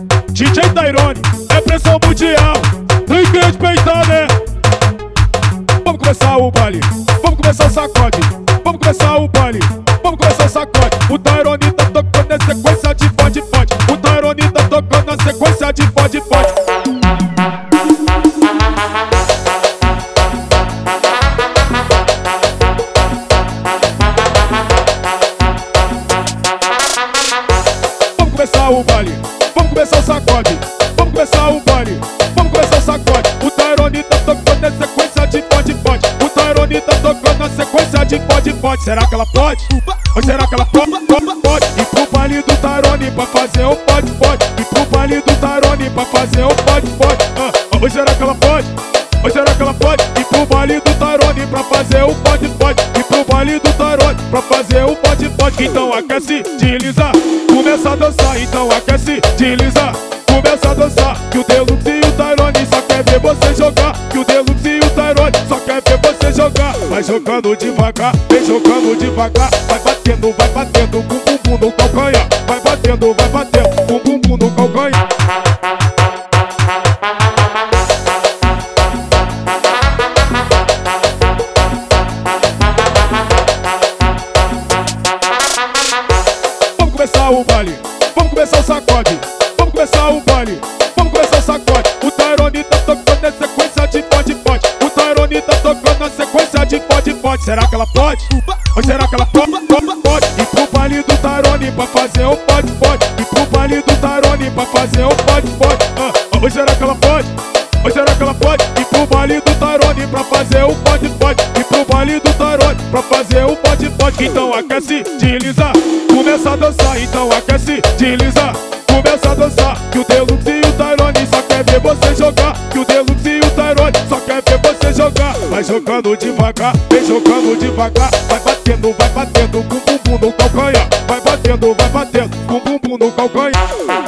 DJ Tyrone, é pressão mundial. Tem que respeitar, né? Vamos começar o baile, vamos começar o sacode. Vamos começar o baile, vamos começar o sacode. O Tyrone tá tocando na sequência de fode, fode. O Tyrone tá tocando na sequência de fode, fode. Vamos começar o baile, vamos começar o sacode. Vamos começar o baile, vamos começar o sacode. O Tyrone tá tocando na sequência de fode, fode. O Tyrone tá tocando na sequência de fode, fode. Será que ela pode? Ou será que ela pode? Pode. E pro baile do Tyrone pra fazer o fode, fode. E pro baile do Tyrone pra fazer o fode, fode. Ou será que ela pode? Ou será que ela pode? E pro baile do Tyrone pra fazer o fode, fode. E pro baile do Tyrone pra fazer o fode, fode. Então aquece, desliza, começa a dançar. Então aquece, desliza, começa a dançar. Que o Deluxe e o Tyrone só quer ver você jogar. Que o Deluxe e o Tyrone só quer ver você jogar. Vai jogando devagar, vem jogando devagar. Vai batendo com o bumbum no calcanhar. Vai batendo com o bumbum no calcanhar. Vamos começar o baile, vamos começar o sacode. Vamos começar o baile, vamos começar o sacode. O Tyrone tá tocando na sequência de fode, fode. O Tyrone tá tocando na sequência de fode, fode. Será que ela pode? Ou será que ela pode? Pode. E pro baile do Tyrone pra fazer o fode, fode. E pro baile do Tyrone pra fazer o fode, fode. Ou será que ela pode? Ou será que ela pode? E pro baile do Tyrone pra fazer o fode, fode. E pro baile do Tyrone pra fazer o fode, fode. Então aquece, desliza, começa a dançar. Então aquece, desliza, começa a dançar. Que o Deluxe e o Tyrone só quer ver você jogar. Que o Deluxe e o Tyrone só quer ver você jogar. Vai jogando devagar, vem jogando devagar. Vai batendo com o bumbum no calcanhar. Vai batendo com o bumbum no calcanhar.